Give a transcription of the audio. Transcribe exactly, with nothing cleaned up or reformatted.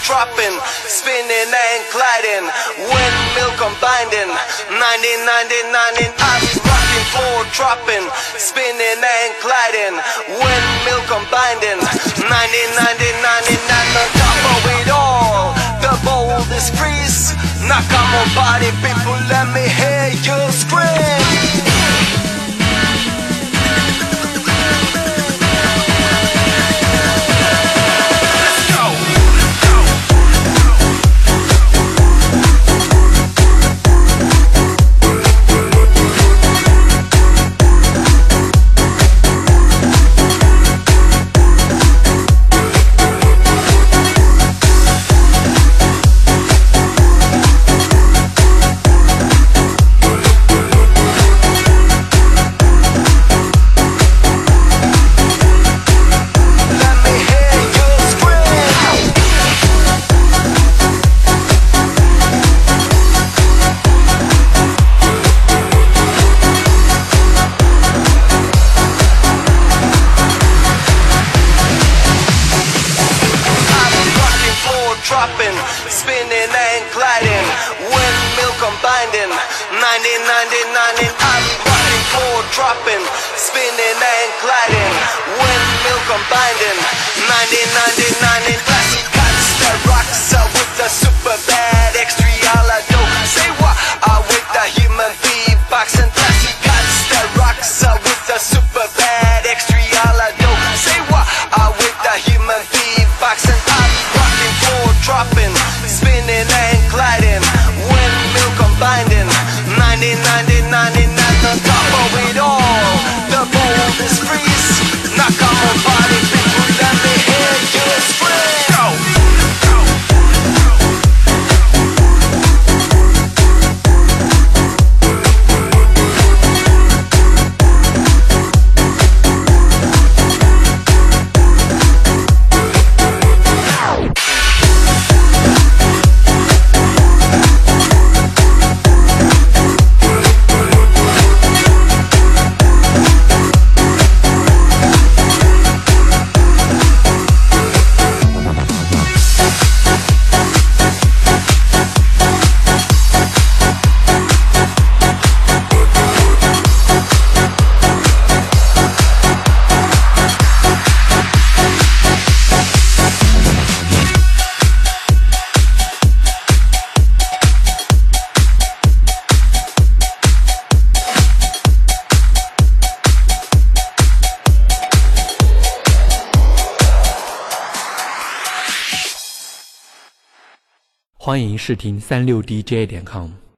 dropping, spinning and gliding, windmill combining, nineteen ninety-nine, I be rocking, floor dropping, spinning and gliding, windmill combining, nineteen ninety-nine, and on top of it all, the boldest freeze. Knock on my body, people, let me hear you scream. Dropping, spinning and gliding, windmill combining, nineteen ninety-nine, and I be rocking, floor dropping, spinning and gliding, windmill combining, nineteen ninety-nine, and classic cuts that rocks out with the super bad extra alado. Say what? I with the human beatbox and classic cuts that rocks out with the super bad extra alado. Say what? I with the human beatbox and I rocking, floor dropping, spinning and gliding, windmill combining, nineteen ninety-nine, and on top of it all, the boldest freeze. Knock on my body, people, let me hear you scream. Go! 欢迎试听三六D J 点 com。